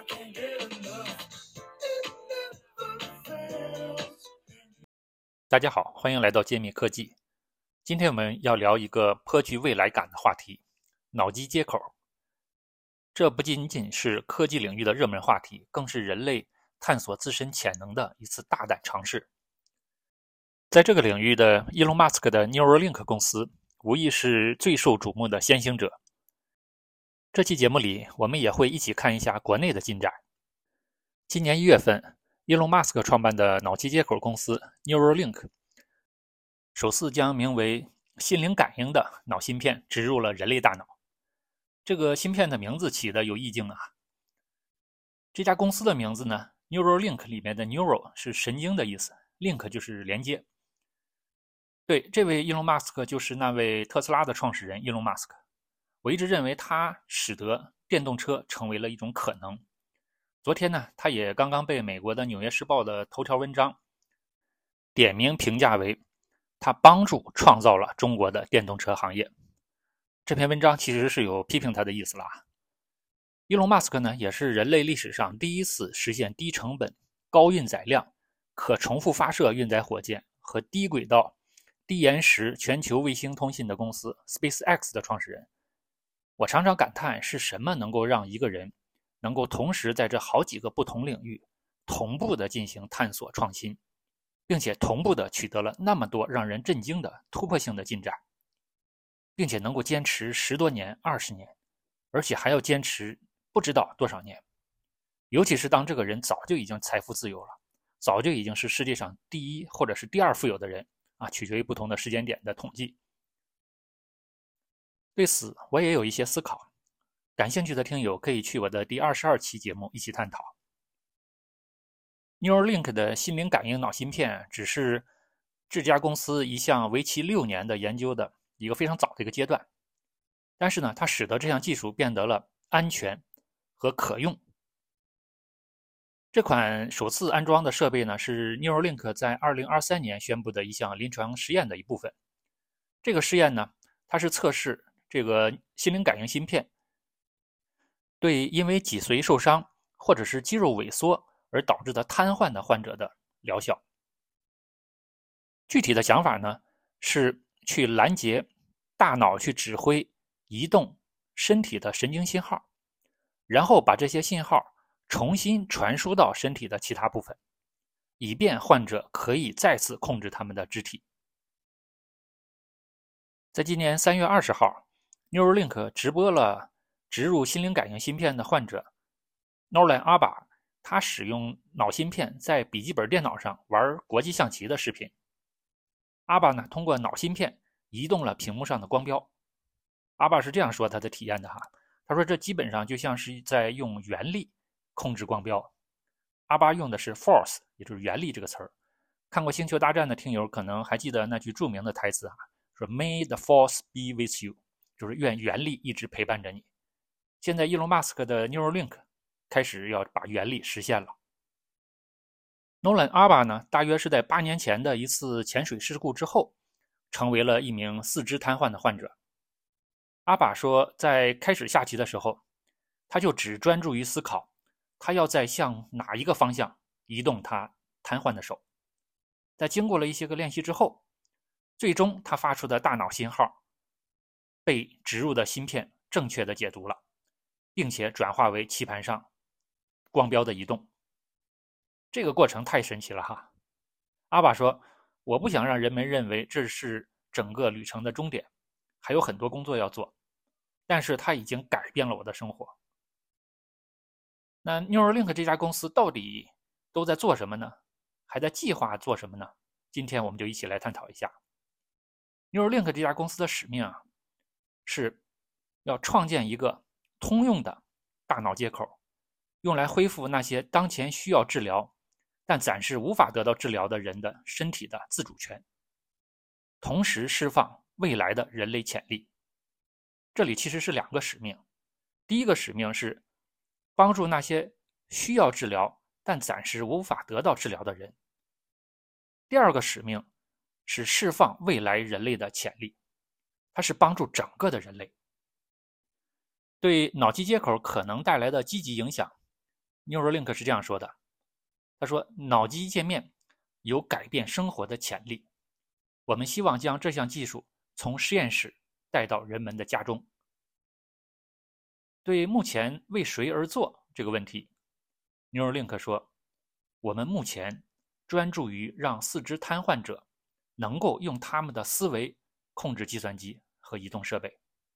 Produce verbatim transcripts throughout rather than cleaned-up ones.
大家好，欢迎来到揭秘科技。今天我们要聊一个颇具未来感的话题——脑机接口。这不仅仅是科技领域的热门话题，更是人类探索自身潜能的一次大胆尝试。在这个领域的伊隆马斯克的 Neuralink 公司无疑是最受瞩目的先行者。这期节目里，我们也会一起看一下国内的进展。今年一月份，伊隆马斯克创办的脑机接口公司 Neuralink 首次将名为心灵感应的脑芯片植入了人类大脑。这个芯片的名字起得有意境啊。这家公司的名字呢 Neuralink 里面的 Neuro 是神经的意思， Link 就是连接。对，这位伊隆马斯克就是那位特斯拉的创始人伊隆马斯克。我一直认为他使得电动车成为了一种可能。昨天呢，他也刚刚被美国的《纽约时报》的头条文章点名评价为他帮助创造了中国的电动车行业。这篇文章其实是有批评他的意思啦。伊隆马斯克呢，也是人类历史上第一次实现低成本、高运载量、可重复发射运载火箭和低轨道、低延时全球卫星通信的公司 SpaceX 的创始人。我常常感叹，是什么能够让一个人能够同时在这好几个不同领域同步的进行探索创新，并且同步的取得了那么多让人震惊的突破性的进展，并且能够坚持十多年、二十年，而且还要坚持不知道多少年。尤其是当这个人早就已经财富自由了，早就已经是世界上第一或者是第二富有的人啊，取决于不同的时间点的统计。对此，我也有一些思考。感兴趣的听友可以去我的第二十二期节目一起探讨。Neuralink 的心灵感应脑芯片只是这家公司一项为期六年的研究的一个非常早的一个阶段，但是呢，它使得这项技术变得了安全和可用。这款首次安装的设备呢，是 Neuralink 在二零二三年宣布的一项临床试验的一部分。这个试验呢，它是测试这个心灵感应芯片对因为脊髓受伤或者是肌肉萎缩而导致的瘫痪的患者的疗效。具体的想法呢，是去拦截大脑去指挥移动身体的神经信号，然后把这些信号重新传输到身体的其他部分，以便患者可以再次控制他们的肢体。在今年三月二十号 Neuralink 直播了植入心灵感应芯片的患者 Nolan 阿巴，他使用脑芯片在笔记本电脑上玩国际象棋的视频。阿巴呢，通过脑芯片移动了屏幕上的光标。阿巴是这样说他的体验的哈，他说这基本上就像是在用原力控制光标。阿巴用的是 force， 也就是原力这个词儿。看过星球大战的听友可能还记得那句著名的台词啊，说 May the force be with you， 就是愿原力一直陪伴着你。现在伊隆马斯克的 Neuralink 开始要把原理实现了。Nolan 阿巴呢，大约是在八年前的一次潜水事故之后，成为了一名四肢瘫痪的患者。阿巴说，在开始下棋的时候，他就只专注于思考，他要在向哪一个方向移动他瘫痪的手。在经过了一些个练习之后，最终他发出的大脑信号被植入的芯片正确的解读了，并且转化为棋盘上光标的移动。这个过程太神奇了哈！阿巴说，我不想让人们认为这是整个旅程的终点，还有很多工作要做，但是它已经改变了我的生活。那 Neuralink 这家公司到底都在做什么呢？还在计划做什么呢？今天我们就一起来探讨一下。Neuralink 这家公司的使命啊，是要创建一个通用的大脑接口，用来恢复那些当前需要治疗但暂时无法得到治疗的人的身体的自主权，同时释放未来的人类潜力。这里其实是两个使命。第一个使命是帮助那些需要治疗但暂时无法得到治疗的人。第二个使命是释放未来人类的潜力，它是帮助整个的人类。对脑机接口可能带来的积极影响， Neuralink 是这样说的，他说脑机界面有改变生活的潜力，我们希望将这项技术从实验室带到人们的家中。对目前为谁而做这个问题， Neuralink 说，我们目前专注于让四肢瘫痪者能够用他们的思维控制计算机和移动设备。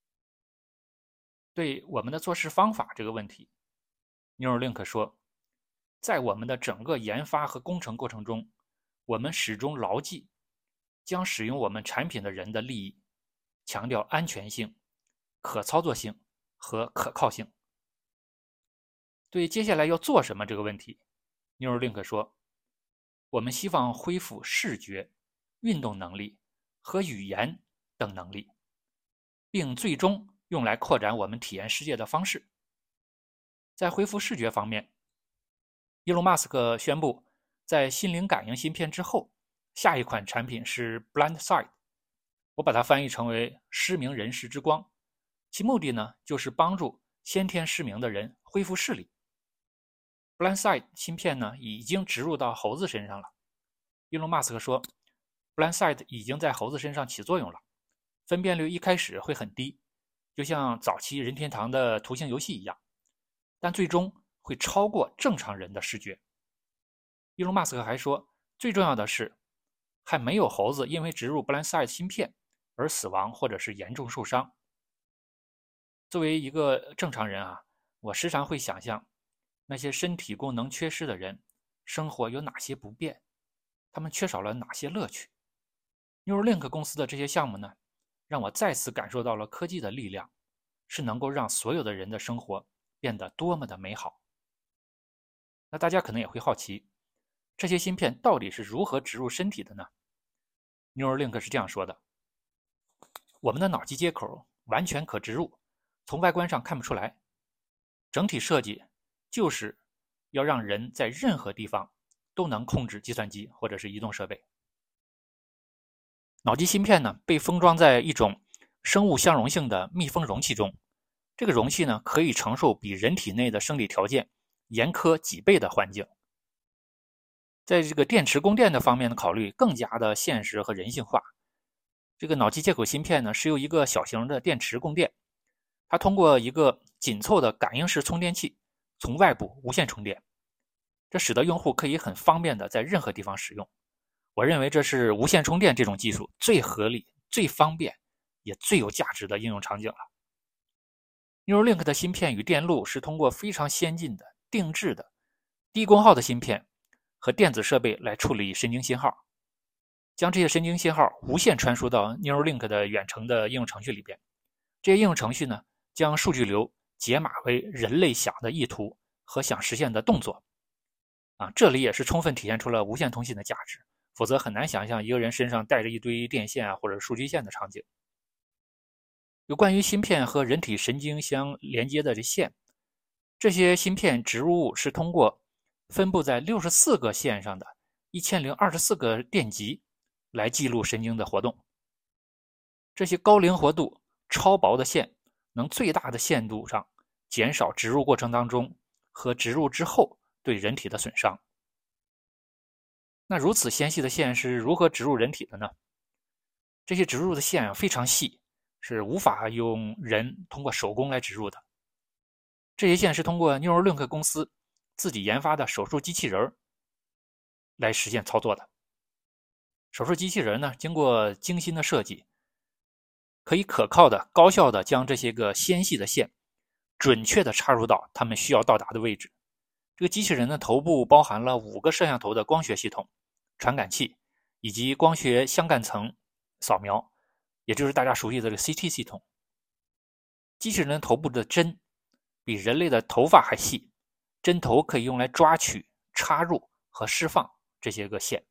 对我们的做事方法这个问题， Neuralink 说，在我们的整个研发和工程过程中，我们始终牢记将使用我们产品的人的利益，强调安全性、可操作性和可靠性。对接下来要做什么这个问题， Neuralink 说，我们希望恢复视觉、运动能力和语言等能力，并最终用来扩展我们体验世界的方式。在恢复视觉方面，伊隆马斯克宣布，在心灵感应芯片之后，下一款产品是 Blind Sight， 我把它翻译成为失明人士之光，其目的呢，就是帮助先天失明的人恢复视力。Blind Sight 芯片呢，已经植入到猴子身上了。伊隆马斯克说， Blind Sight 已经在猴子身上起作用了，分辨率一开始会很低，就像早期任天堂的图形游戏一样，但最终会超过正常人的视觉。伊隆马斯克还说，最重要的是，还没有猴子因为植入 Blind Sight 芯片而死亡或者是严重受伤。作为一个正常人啊，我时常会想象那些身体功能缺失的人生活有哪些不便，他们缺少了哪些乐趣。 Neuralink 公司的这些项目呢，让我再次感受到了科技的力量是能够让所有的人的生活变得多么的美好。那大家可能也会好奇，这些芯片到底是如何植入身体的呢？ Neuralink 是这样说的，我们的脑机接口完全可植入，从外观上看不出来，整体设计就是要让人在任何地方都能控制计算机或者是移动设备。脑机芯片呢，被封装在一种生物相容性的密封容器中，这个容器呢，可以承受比人体内的生理条件严苛几倍的环境。在这个电池供电的方面的考虑更加的现实和人性化。这个脑机接口芯片呢，是由一个小型的电池供电，它通过一个紧凑的感应式充电器从外部无线充电，这使得用户可以很方便的在任何地方使用。我认为这是无线充电这种技术最合理、最方便也最有价值的应用场景了。Neuralink 的芯片与电路是通过非常先进的定制的低功耗的芯片和电子设备来处理神经信号，将这些神经信号无线传输到 Neuralink 的远程的应用程序里边。这些应用程序呢，将数据流解码为人类想的意图和想实现的动作。啊，这里也是充分体现出了无线通信的价值，否则很难想象一个人身上带着一堆电线啊或者数据线的场景。有关于芯片和人体神经相连接的这线，这些芯片植入物是通过分布在六十四个线上的一千零二十四个电极来记录神经的活动。这些高灵活度、超薄的线能最大的限度上减少植入过程当中和植入之后对人体的损伤。那如此纤细的线是如何植入人体的呢？这些植入的线非常细，是无法用人通过手工来植入的。这些线是通过 Neuralink 公司自己研发的手术机器人来实现操作的。手术机器人呢，经过精心的设计，可以可靠的、高效的将这些个纤细的线准确的插入到他们需要到达的位置。这个机器人的头部包含了五个摄像头的光学系统、传感器以及光学相干层扫描，也就是大家熟悉的这个 C T 系统。机器人头部的针比人类的头发还细，针头可以用来抓取、插入和释放这些个线。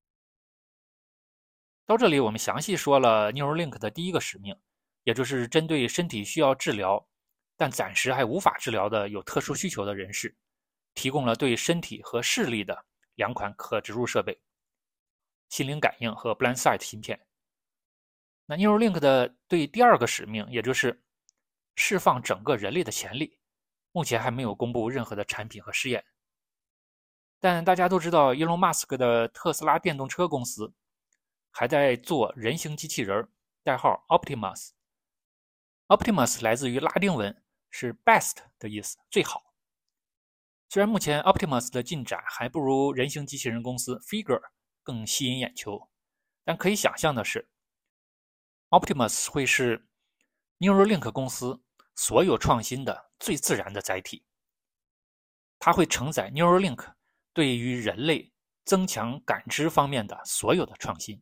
到这里我们详细说了 Neuralink 的第一个使命，也就是针对身体需要治疗但暂时还无法治疗的有特殊需求的人士，提供了对身体和视力的两款可植入设备，心灵感应和 Blind Sight 芯片。那 Neuralink 的对第二个使命，也就是释放整个人类的潜力， 目前还没有公布任何的产品和试验。但大家都知道，伊隆·马斯克的特斯拉电动车公司还在做人形机器人，代号 Optimus。Optimus 来自于拉丁文，是 best 的意思，最好。虽然目前 Optimus 的进展还不如人形机器人公司 Figure 更吸引眼球，但可以想象的是 ，Optimus 会是 Neuralink 公司所有创新的最自然的载体。它会承载 Neuralink 对于人类增强感知方面的所有的创新。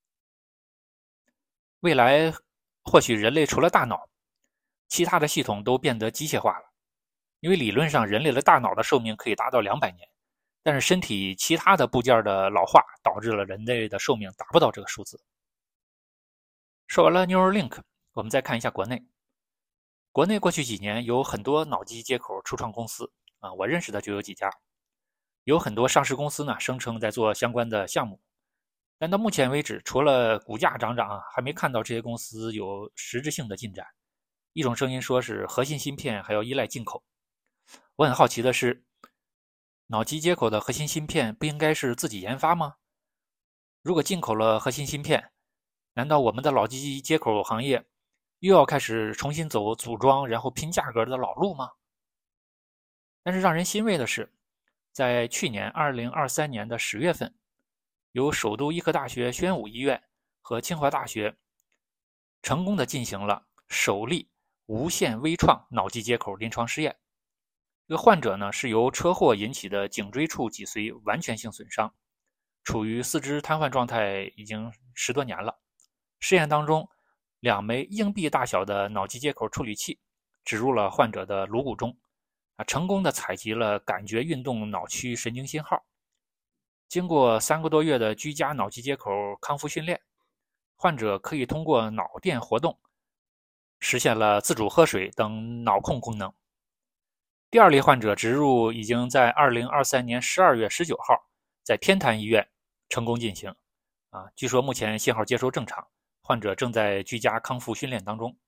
未来或许人类除了大脑，其他的系统都变得机械化了。因为理论上人类的大脑的寿命可以达到两百年，但是身体其他的部件的老化导致了人类的寿命达不到这个数字。说完了 Neuralink， 我们再看一下国内。国内过去几年有很多脑机接口初创公司啊，我认识的就有几家。有很多上市公司呢声称在做相关的项目，但到目前为止，除了股价涨涨，还没看到这些公司有实质性的进展。一种声音说是核心芯片还要依赖进口。我很好奇的是，脑机接口的核心芯片不应该是自己研发吗？如果进口了核心芯片，难道我们的脑机接口行业又要开始重新走组装然后拼价格的老路吗？但是让人欣慰的是，在去年二零二三年的十月份，由首都医科大学宣武医院和清华大学成功的进行了首例无线微创脑机接口临床试验。这个患者呢是由车祸引起的颈椎处脊髓完全性损伤，处于四肢瘫痪状态已经十多年了。试验当中，两枚硬币大小的脑机接口处理器植入了患者的颅骨中，啊，成功的采集了感觉运动脑区神经信号。经过三个多月的居家脑机接口康复训练，患者可以通过脑电活动实现了自主喝水等脑控功能。第二例患者植入已经在二零二三年十二月十九号在天坛医院成功进行，啊，据说目前信号接收正常，患者正在居家康复训练当中。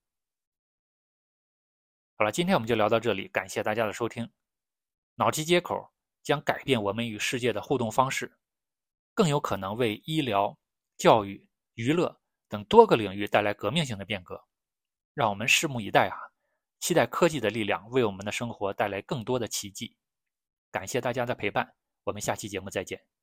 好了，今天我们就聊到这里，感谢大家的收听。脑机接口将改变我们与世界的互动方式，更有可能为医疗、教育、娱乐等多个领域带来革命性的变革。让我们拭目以待啊！期待科技的力量为我们的生活带来更多的奇迹。感谢大家的陪伴，我们下期节目再见。